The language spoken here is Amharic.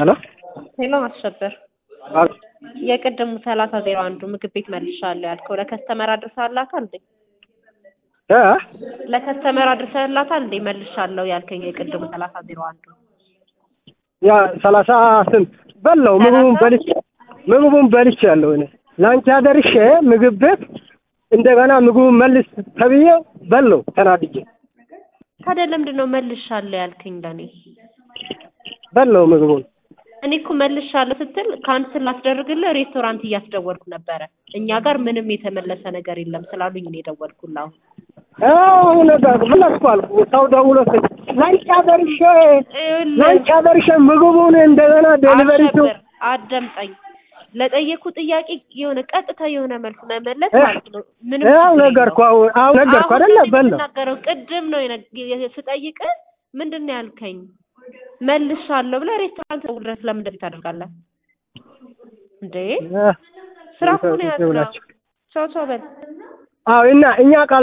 ሄሎ ሄሎ አሸበር የቅድሙ 3001 ምግብ ቤት መልሻለሁ ያልከው ለከስተመር አድርሳላታል እንዴ? ለከስተመር አድርሳላታል እንዴ? መልሻለሁ ያልከኝ የቅድሙ 3001 ያ 30 ስንት በለው ምግቡን በልቻለሁ እኔ ላንቺ አደርሼ ምግብ ቤት እንደገና ምግቡን መልስ ተብዬ በለው ተናድጄ። ታዲያ ለምንድን ነው መልሻለሁ ያልከኝ ለኔ? በለው ምግቡን እኔ እኮ መልሻለሁ ስትል ካንስል አስደርግልህ ሬስቶራንት እያስደወልኩ ነበረ። እኛ ጋር ምንም የተመለሰ ነገር የለም ስላሉኝ ነው የደወልኩልህ። አሁን ነገር መለስኩ አልኩ። ሰው ደውሎ ላንቺ አደርሼ ምግቡን እንደገና ዴሊቨሪቱ አዳምጠኝ። ለጠየቁ ጥያቄ የሆነ ቀጥታ የሆነ መልስ መመለስ ማለት ነው። ምንም ነገርኩ አይደለ? በለው ተናገረው። ቅድም ነው ስጠይቅ ምንድን ነው ያልከኝ? መልሻለሁ ብለህ ሬስቶራንት ድረስ ለምን እንደዚህ ታደርጋለህ እንዴ? ስራ እኮ ነው ያለው። ቻው በል። እና እኛ